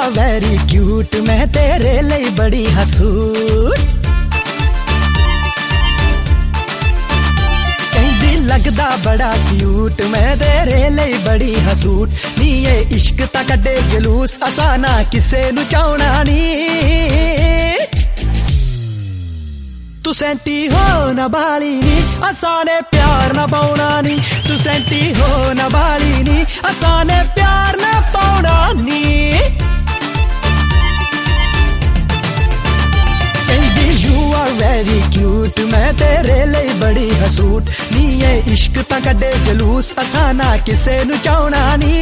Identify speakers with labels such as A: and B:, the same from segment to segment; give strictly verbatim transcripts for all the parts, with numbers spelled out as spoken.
A: are very cute, मैं तेरे लिए बड़ी हसूट। कहंदी लगदा बड़ा क्यूट, मैं तेरे लिए बड़ी हसूट। नी ये इश्क ता कड्डे जलूस, असा ना किसे नू चाहना नी। तू सैंटी हो ना बाली नी, असा ने प्यार ना पाउना नी। तू सैंटी हो ना बाली नी, असा ने प्यार ना पाउना नी। You are very cute, मैं तेरे लिए बड़ी हसूट। नी ये इश्क ता कड्डे जलूस, असा ना किसे नू चाहना नी।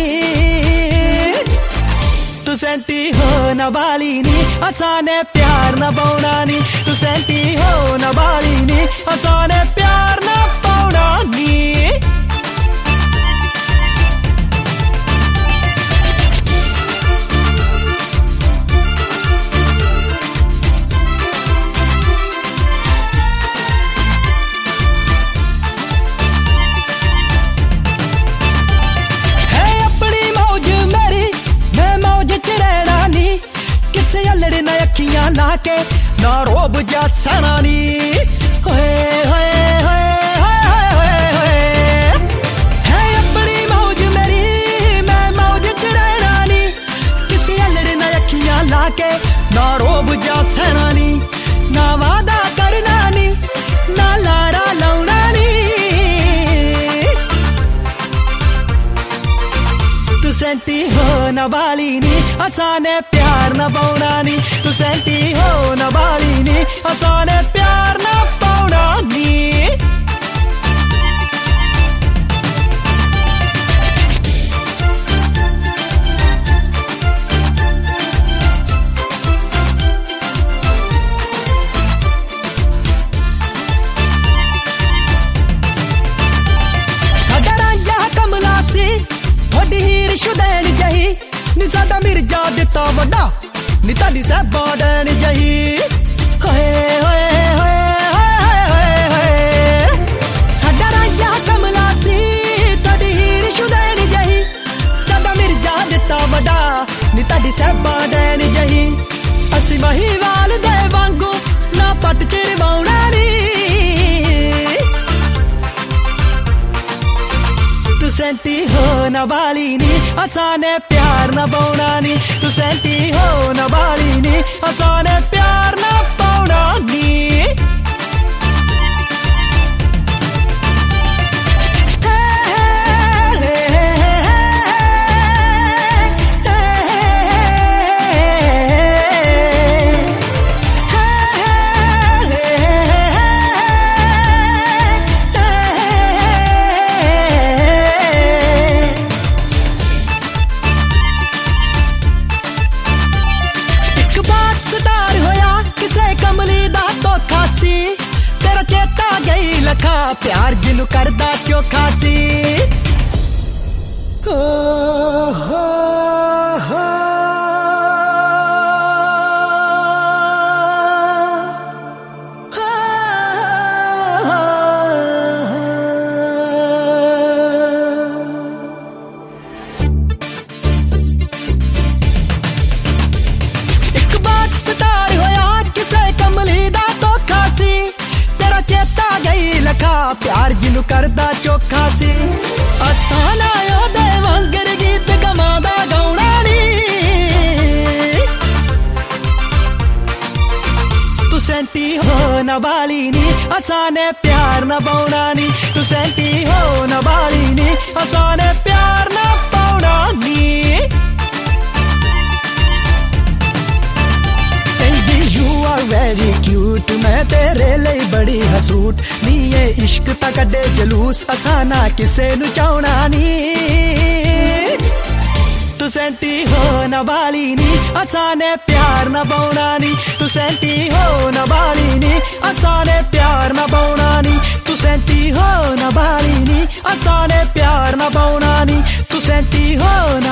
A: तू सैंटी हो ना बाली नी, असा ने प्यार ना पाउना नी। तू सैंटी हो ना बाली नी, असा ने प्यार ना पाउना नी। लड़ना अखियां लाके ना रोब जा सना नी। होए होए होए होए होए है अपनी मौज मेरी, मैं मौज च रहना नी। किसी लड़ना अखियां लाके ना रोब जा सना नी। ना वादा करना नी, ना लारा लाउना नी। तू सैंटी हो ना बाली नी, असा ने प्यार ना पाउना नी। तू सैंटी हो ना बाली नी, असा ने प्यार ना पाउना नी। साडा रांझा कमला सी, थोड़ी हीर शुदैन जही। नी साडा मिर्जा दिता वड्डा, नी ताडी सैबा डैन जही। होए होए होए होए होए होए साडा रांझा कमला सी, ताडी हीर शुदैन जही। साडा मिर्जा दिता वड्डा, नी ताडी सैबा डैन जही। असी महीवाल दे वांगू ना पट चिरवाउणा नी। तू सैंटी हो ना बाली नी, असा ने प्यार ना पाउना नी। तू सैंटी हो ना बाली नी, असा ने प्यार ना पाउना नी। स्टार होया किसे कमली दा धोखा सी, तेरा चेता गई लखा प्यार जिनू करदा चोखा सी। हो हो हो प्यार जिनू करदा चोखा सी। असाना ओदे वांगर गीत गमादा गाउणा नी। तू सैंटी हो ना बाली नी, असा ने प्यार ना पाउना नी। तू सैंटी हो ना बाली नी, असा ने प्यार ना पाउना नी। You are very cute, मैं तेरे लिए बड़ी हसूट। नी ये इश्क ता कड्डे जलूस, असा ना किसे नू चाहना नी। तू सैंटी हो ना बाली नी, असा ने प्यार ना पाउना नी। तू सैंटी हो ना बाली नी, असा ने प्यार ना पाउना नी। तू सैंटी हो ना बाली नी, असा ने प्यार ना पाउना नी। तू सैंटी हो ना